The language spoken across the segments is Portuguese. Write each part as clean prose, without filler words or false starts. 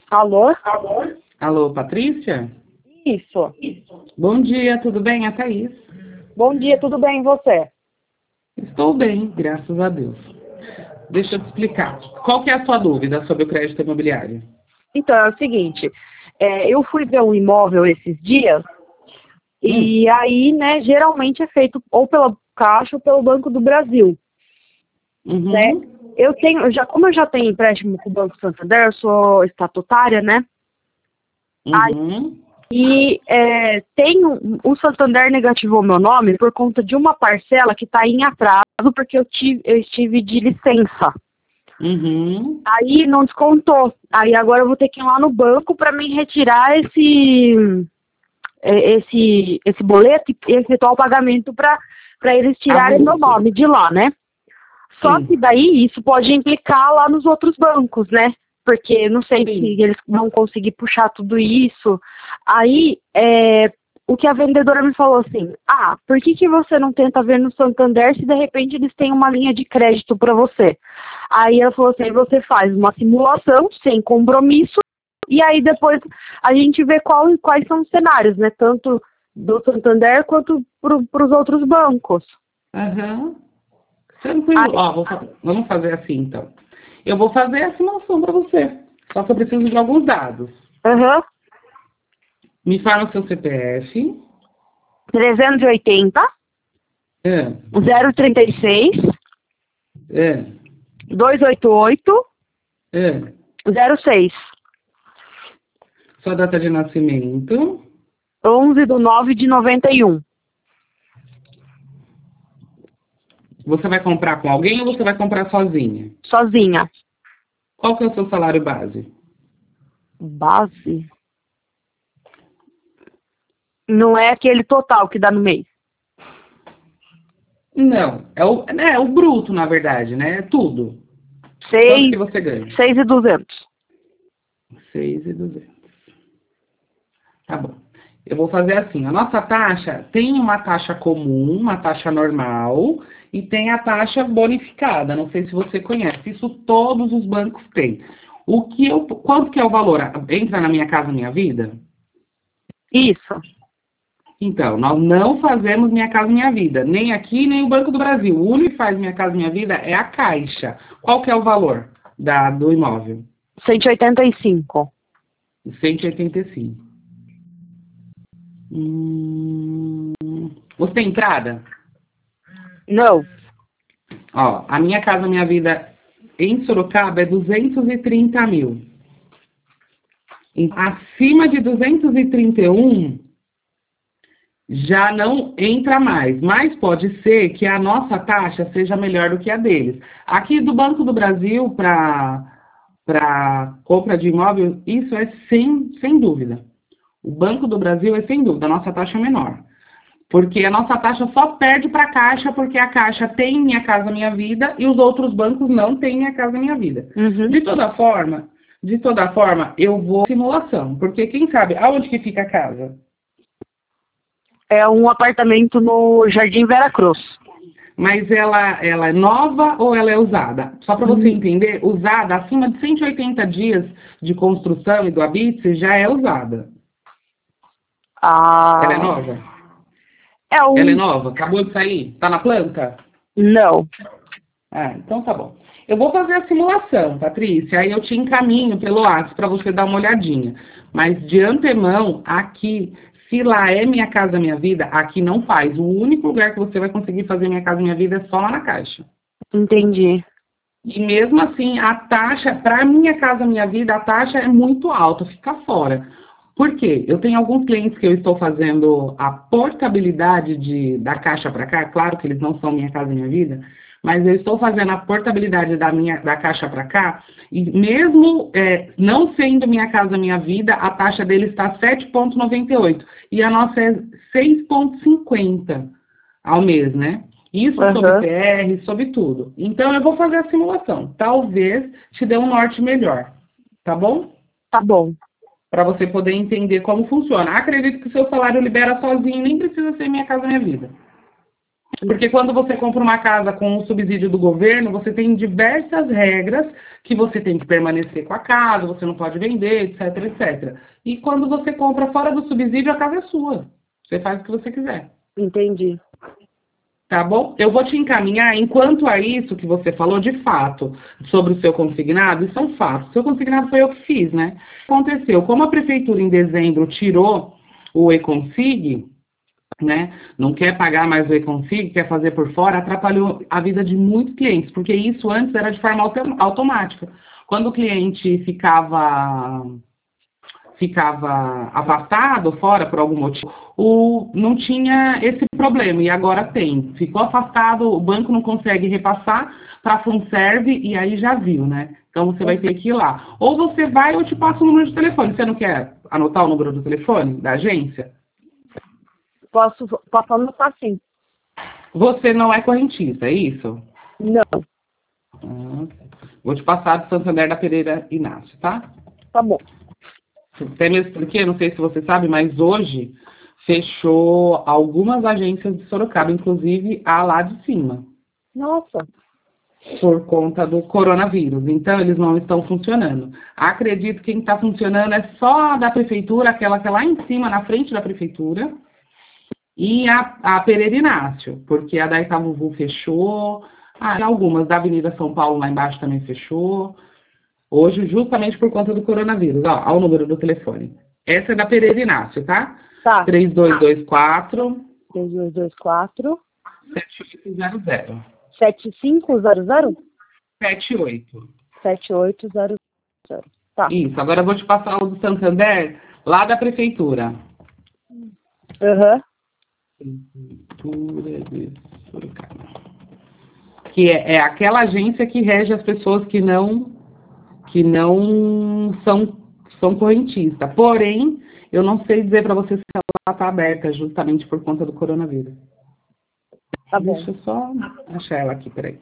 Alô? Alô, Patrícia? Isso. Bom dia, tudo bem? É a Thaís. Bom dia, tudo bem e você? Estou bem, graças a Deus. Deixa eu te explicar. Qual que é a sua dúvida sobre o crédito imobiliário? Então, é o seguinte, eu fui ver um imóvel esses dias Hum, e aí, né, geralmente é feito ou pela Caixa ou pelo Banco do Brasil, né? uhum, Como eu já tenho empréstimo com o Banco Santander, eu sou estatutária, né? uhum. O Santander negativou meu nome por conta de uma parcela que está em atraso porque eu estive de licença. Uhum. Aí não descontou. Aí agora eu vou ter que ir lá no banco para me retirar esse boleto e efetuar o pagamento para eles tirarem meu Avulso. nome de lá, né? Só que Sim, daí isso pode implicar lá nos outros bancos, né? Porque não sei se sim. eles vão conseguir puxar tudo isso. Aí, o que a vendedora me falou assim, por que você não tenta ver no Santander se de repente eles têm uma linha de crédito para você? Aí ela falou assim, você faz uma simulação sem compromisso e aí depois a gente vê quais são os cenários, né? Tanto do Santander quanto para os outros bancos. Aham. Tranquilo. Aí, Ó, vamos fazer assim, então. Eu vou fazer a simulação para você. Só que eu preciso de alguns dados. aham, Me fala o seu CPF. 380 É, 036 é, 288 é. 06 Sua data de nascimento. 11/9/91. Você vai comprar com alguém ou você vai comprar sozinha? Sozinha. Qual que é o seu salário base? Base? Não é aquele total que dá no mês. Não, é o bruto, na verdade, né? É tudo. Quanto que 6, você ganha? 6.200. 6.200. Tá bom. Eu vou fazer assim, a nossa taxa tem uma taxa comum, uma taxa normal, e tem a taxa bonificada. Não sei se você conhece. Isso todos os bancos têm. Quanto que é o valor? Entra na Minha Casa Minha Vida? Isso. Então, nós não fazemos Minha Casa Minha Vida, nem aqui, nem o Banco do Brasil. O único que faz Minha Casa Minha Vida é a Caixa. Qual que é o valor do imóvel? 185. 185. Você tem entrada? Não. Ó, a Minha Casa Minha Vida em Sorocaba é 230 mil. Acima de 231 já não entra mais, mas pode ser que a nossa taxa seja melhor do que a deles. Aqui do Banco do Brasil para compra de imóvel, isso é sem dúvida. O Banco do Brasil é sem dúvida, a nossa taxa é menor. Porque a nossa taxa só perde para a Caixa, porque a Caixa tem Minha Casa Minha Vida e os outros bancos não têm Minha Casa Minha Vida. Uhum. De toda forma, eu vou simulação, porque quem sabe aonde que fica a casa? É um apartamento no Jardim Vera Cruz. Mas ela é nova ou ela é usada? Só para você entender, usada acima de 180 dias de construção e do habite já é usada. Ela é Ah, nova? é Ela é um. nova? Acabou de sair? Tá na planta? Não. Ah, então tá bom. Eu vou fazer a simulação, Patrícia, aí eu te encaminho pelo WhatsApp para você dar uma olhadinha. Mas de antemão, aqui, se lá é Minha Casa Minha Vida, aqui não faz. O único lugar que você vai conseguir fazer Minha Casa Minha Vida é só lá na Caixa. Entendi. E mesmo assim, a taxa, para Minha Casa Minha Vida, a taxa é muito alta, fica fora. Por quê? Eu tenho alguns clientes que eu estou fazendo a portabilidade da Caixa para cá, claro que eles não são Minha Casa Minha Vida, mas eu estou fazendo a portabilidade da Caixa para cá, e mesmo não sendo Minha Casa Minha Vida, a taxa dele está 7,98 e a nossa é 6,50 ao mês, né? Isso sobre Aham. PR, sobre tudo. Então, eu vou fazer a simulação. Talvez te dê um norte melhor, tá bom? Tá bom. Para você poder entender como funciona. Acredito que o seu salário libera sozinho, nem precisa ser Minha Casa Minha Vida. Porque quando você compra uma casa com o subsídio do governo, você tem diversas regras que você tem que permanecer com a casa, você não pode vender, etc, etc. E quando você compra fora do subsídio, a casa é sua. Você faz o que você quiser. Entendi. Tá bom? Eu vou te encaminhar, enquanto a isso que você falou, de fato, sobre o seu consignado, isso é um fato. O seu consignado foi eu que fiz, né? Aconteceu, como a prefeitura em dezembro tirou o E-Consig, né? Não quer pagar mais o E-Consig, quer fazer por fora, atrapalhou a vida de muitos clientes, porque isso antes era de forma automática. Quando o cliente ficava afastado, fora por algum motivo, não tinha esse problema, e agora tem. Ficou afastado, o banco não consegue repassar para a Funserve, e aí já viu, né? Então você vai ter que ir lá. Ou você vai ou eu te passo o número de telefone. Você não quer anotar o número do telefone da agência? Posso anotar sim. Você não é correntista, é isso? Não. Vou te passar do Santander da Pereira Inácio, tá? Tá bom. Até mesmo porque, não sei se você sabe, mas hoje fechou algumas agências de Sorocaba, inclusive a lá de cima. Nossa. Por conta do coronavírus. Então, eles não estão funcionando. Acredito que quem está funcionando é só a da prefeitura, aquela que é lá em cima, na frente da prefeitura, e a Pereira Inácio, porque a da Itavuvu fechou, algumas da Avenida São Paulo lá embaixo também fechou. Hoje, justamente por conta do coronavírus. Ó o número do telefone. Essa é da Pereira Inácio, tá? Tá. 3224 3224 7800. 7500? 78. 7800. Tá. Isso. Agora eu vou te passar o do Santander, lá da prefeitura. Aham. Prefeitura de Sorocaba. Que é aquela agência que rege as pessoas que não são correntistas. Porém, eu não sei dizer para você se ela está aberta, justamente por conta do coronavírus. Tá bom. Deixa eu só achar ela aqui, peraí.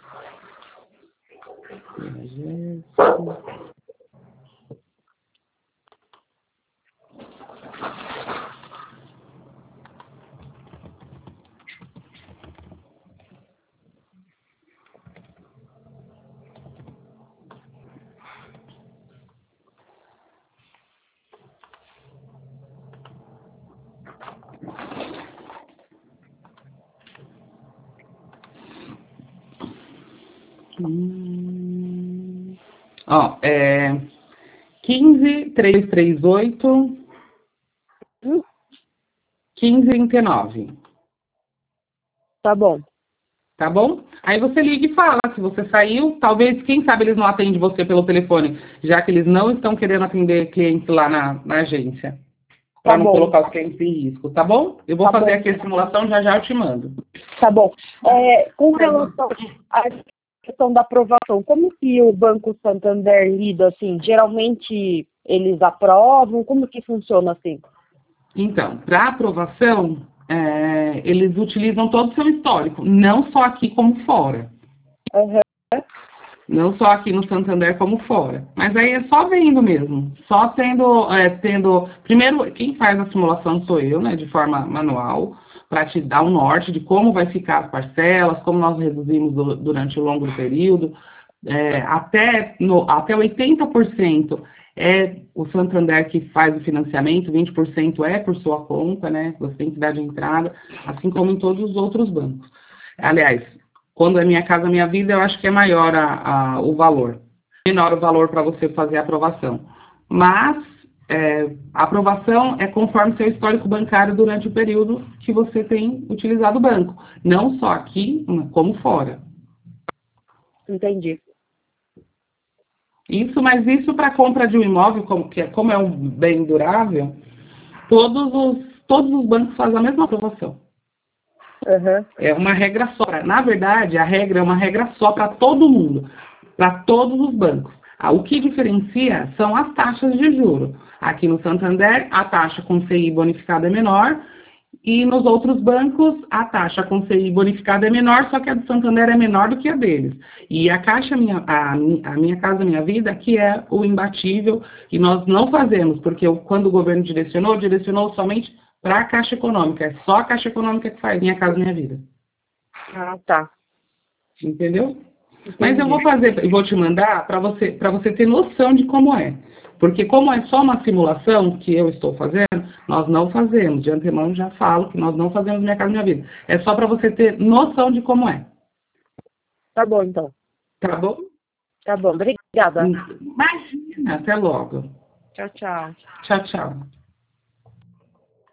Ó, 15338 1529. Tá bom. Tá bom? Aí você liga e fala se você saiu. Talvez, quem sabe, eles não atendem você pelo telefone, já que eles não estão querendo atender clientes lá na agência. Para não colocar os clientes em risco, tá bom? Eu vou fazer aqui a simulação, já eu te mando. Tá bom. Com relação à questão da aprovação, como que o Banco Santander lida, assim? Geralmente eles aprovam? Como que funciona assim? Então, para aprovação, eles utilizam todo o seu histórico, não só aqui como fora. Uhum. Não só aqui no Santander como fora. Mas aí é só vendo mesmo. Só tendo... Primeiro, quem faz a simulação sou eu, né? De forma manual, para te dar um norte de como vai ficar as parcelas, como nós reduzimos durante o longo do período. Até 80% é o Santander que faz o financiamento, 20% é por sua conta, né? Você tem que dar de entrada, assim como em todos os outros bancos. Aliás, quando é Minha Casa Minha Vida, eu acho que é maior o valor. Menor o valor para você fazer a aprovação. Mas a aprovação é conforme seu histórico bancário durante o período que você tem utilizado o banco. Não só aqui, como fora. Entendi. Mas isso para compra de um imóvel, como é um bem durável, todos os bancos fazem a mesma aprovação. Uhum. É uma regra só. Na verdade, a regra é uma regra só para todo mundo, para todos os bancos. O que diferencia são as taxas de juros. Aqui no Santander, a taxa com CI bonificada é menor, e nos outros bancos, a taxa com CI bonificada é menor, só que a do Santander é menor do que a deles. E a Minha Casa Minha Vida, que é o imbatível, e nós não fazemos, porque quando o governo direcionou somente para a Caixa Econômica. É só a Caixa Econômica que faz Minha Casa Minha Vida. Ah, tá. Entendeu? Entendi. Mas eu vou fazer, eu vou te mandar para você ter noção de como é. Porque como é só uma simulação que eu estou fazendo, nós não fazemos. De antemão já falo que nós não fazemos Minha Casa Minha Vida. É só para você ter noção de como é. Tá bom, então. Tá bom? Tá bom, obrigada. Imagina. Até logo. Tchau, tchau. Tchau, tchau.